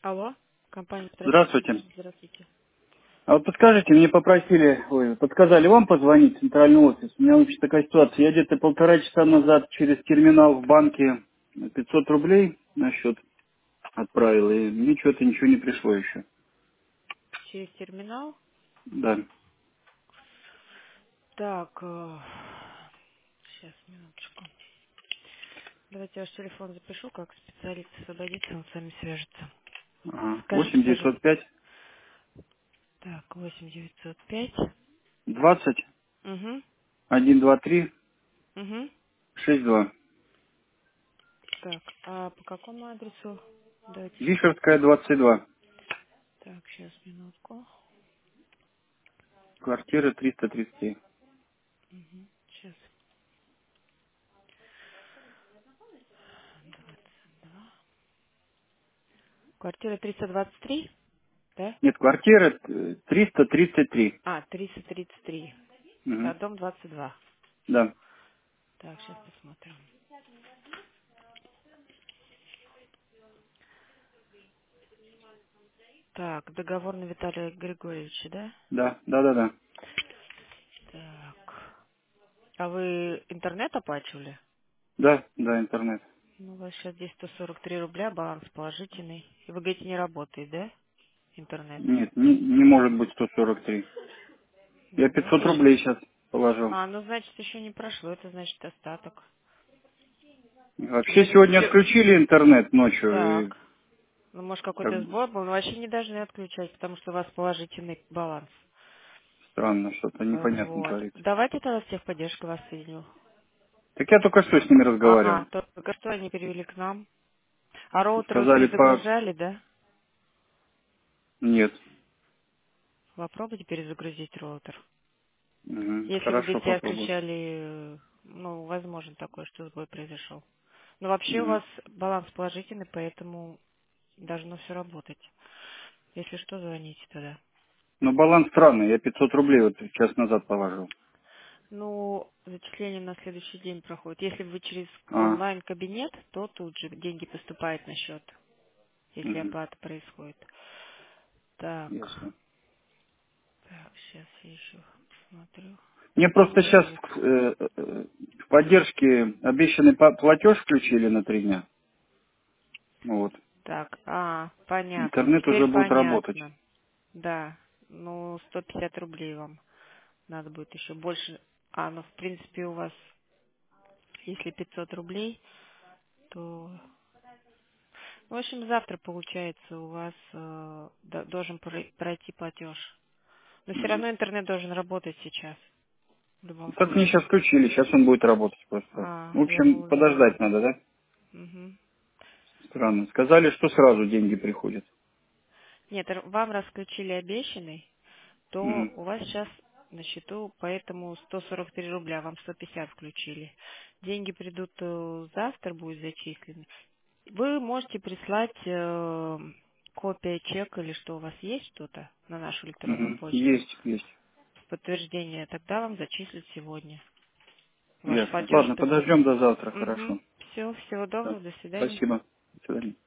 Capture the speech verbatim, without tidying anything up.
Алло, компания Здравствуйте. «Здравствуйте». Здравствуйте. А вот подскажите, мне попросили, ой, подсказали вам позвонить в центральный офис. У меня вообще такая ситуация. Я где-то полтора часа назад через терминал в банке пятьсот рублей на счет отправил, и мне что-то ничего не пришло еще. Через терминал. Да. Так, э, сейчас, минуточку. Давайте ваш телефон запишу, как специалист освободится, он с вами свяжется. Ага. Скажите, восемь девятьсот пожалуйста. пять Так, восемь девятьсот пять. двадцать Угу, один два три угу. шесть два. Так, а по какому адресу? Давайте сейчас. Вишерская двадцать два. Так, сейчас, минутку. Квартира триста тридцать три. Угу, сейчас. двадцать два. Квартира триста двадцать три, да? Нет, квартира э, триста тридцать три. А, триста тридцать три. Угу. А, дом двадцать два. Да. Так, сейчас посмотрим. Так, договор на Виталия Григорьевича, да? Да, да, да, да. Так. А вы интернет оплачивали? Да, да, интернет. Ну, у вас сейчас здесь сто сорок три рубля, баланс положительный. И вы говорите, не работает, да? Интернет. Нет, не, не может быть сто сорок три. Я Ну, пятьсот еще. рублей сейчас положил. А, ну, значит, еще не прошло, это значит остаток. Вообще Или, сегодня или... отключили интернет ночью, и Так. Ну, может, как какой-то бы сбой был, но вообще не должны отключать, потому что у вас положительный баланс. странно, что-то непонятно Вот. творится. Давайте тогда с техподдержкой вас соединю. Так я только что с ними Ага, разговаривал. только что они перевели к нам. А роутер вы Сказали по... перезагружали, да? Нет. Попробуйте перезагрузить роутер. Мгм. Если вы до Хорошо, себя попробую. отключали, э, ну, возможно такое, что сбой произошел. Но вообще у Мгм. вас баланс положительный, поэтому должно все работать. Если что, звоните тогда. Но баланс странный, я пятьсот рублей вот час назад положил. Ну, зачисление на следующий день проходит. Если вы через А, онлайн-кабинет, то тут же деньги поступают на счет, если угу. оплата происходит. Так, Ясно. так, сейчас я еще посмотрю. Мне просто восемь сейчас девятьсот. в поддержке обещанный па- платеж включили на три дня. Ну вот. Так, а, понятно. Интернет уже Теперь будет работать. понятно. Да, ну, сто пятьдесят рублей вам надо будет еще больше. А, ну, в принципе, у вас, если пятьсот рублей, то... В общем, завтра, получается, у вас э, до- должен про- пройти платеж. Но все Мгм. равно интернет должен работать сейчас, в любом Так мне сейчас случае. включили, сейчас он будет работать просто. А, В я общем, его увидела. подождать надо, да? Мгм. Странно. Сказали, что сразу деньги приходят. Нет, р- вам расключили обещанный, то Мгм. у вас сейчас на счету, поэтому сто сорок три рубля, вам сто пятьдесят включили. Деньги придут э, завтра, будут зачислены. Вы можете прислать э, копия чека или что у вас есть что-то на нашу электронную Мгм. почту Есть, есть. в подтверждение, тогда вам зачислят сегодня. Ваш Ясно. платеж Ладно, поступит. подождем до завтра, Угу. хорошо. Все, всего Да. доброго, до свидания. Спасибо. До свидания.